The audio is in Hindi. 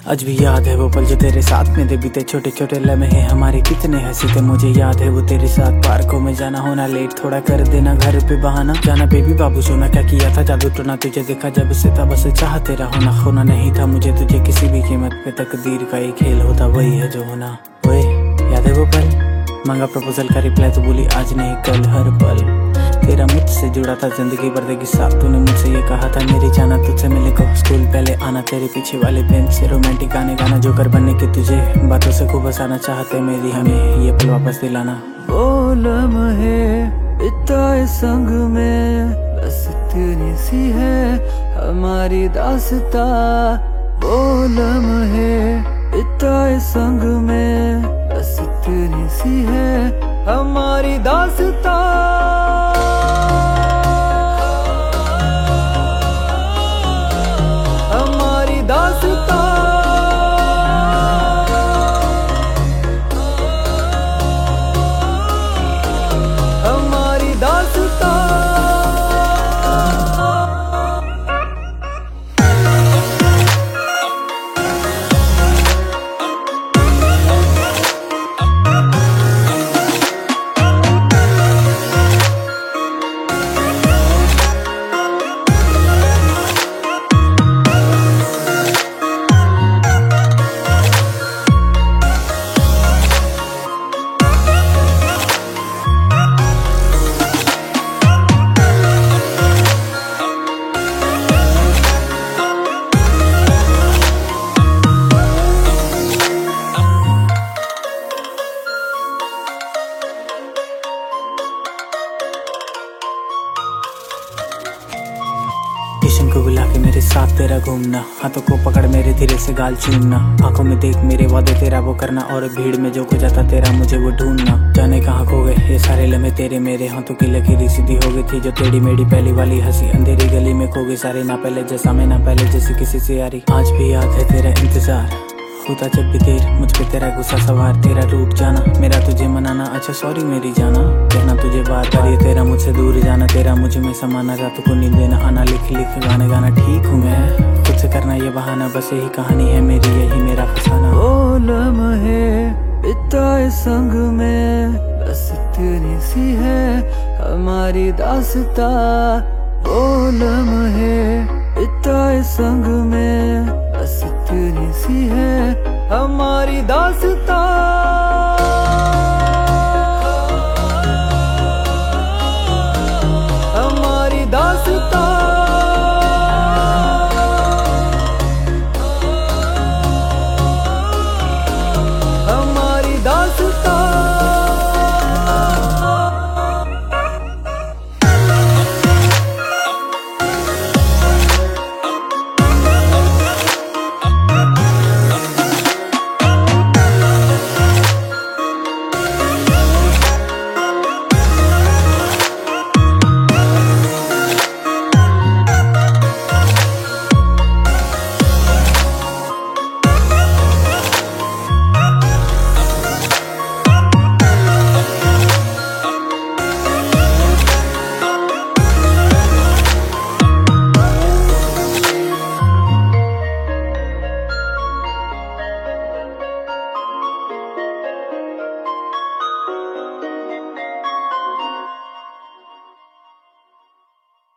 आज भी याद है वो पल जो तेरे साथ में थे, बीते छोटे छोटे लम्हे हमारे कितने हंसी थे। मुझे याद है वो तेरे साथ पार्कों में जाना, होना लेट थोड़ा कर देना घर पे बहाना, जाना बेबी बाबू सोना क्या किया था जादू टोना, तुझे देखा जब से तब से चाह तेरा होना, खोना नहीं था मुझे तुझे किसी भी कीमत पे, तकदीर का एक खेल होता वही है जो होना। ओए याद है वो पल, मांगा प्रपोजल का रिप्लाई तो बोली आज नहीं कल, हर पल तेरा मुझसे जुड़ा था जिंदगी भर देगी साथ, तूने मुझसे ये कहा था मेरी जाना तुझसे मिले को स्कूल पहले आना, तेरे पीछे वाले बेंच से रोमांटिक गाने गाना, जोकर बनने के तुझे बातों से खूब हंसाना, चाहते मेरी हमें ये पल वापस दिलाना। वो लम्हे बिताए संग में बस इतनी सी है हमारी दास्ता, वो लम्हे बिताए संग में बस इतनी सी है हमारी दास्ता। हमारी दास्ता हमारी दास्ता। किशन को बुला के मेरे साथ तेरा घूमना, हाथों को पकड़ मेरे धीरे से गाल चूमना, आंखों में देख मेरे वादे तेरा वो करना, और भीड़ में जो खो जाता तेरा मुझे वो ढूंढना, जाने कहाँ खो गए ये सारे लम्हे तेरे मेरे, हाथों की लकीरी सीधी हो गई थी जो टेढ़ी मेढ़ी पहली वाली हंसी, अंधेरी गली में खो गए सारे, ना पहले जैसा मैं ना पहले जैसी किसी से यारी। आज भी याद है तेरा इंतजार होता जब भी देर, मुझ पे तेरा गुस्सा सवार, तेरा रूठ जाना, मेरा तुझे मनाना, अच्छा सॉरी मेरी जाना, कहना तुझे बार बार ये तेरा मुझसे दूर जाना, तेरा मुझे में समाना, रातों को नींद देना आना, लिख लिख गाने गाना, ठीक हूँ मैं खुद से करना ये बहाना, बस यही कहानी है मेरी यही मेरा फसाना। वो लम्हे बिताए संग में बस इतनी सी है हमारी दास्ता, वो लम्हे बिताए संग में बस इतनी सी है हमारी दास्ता।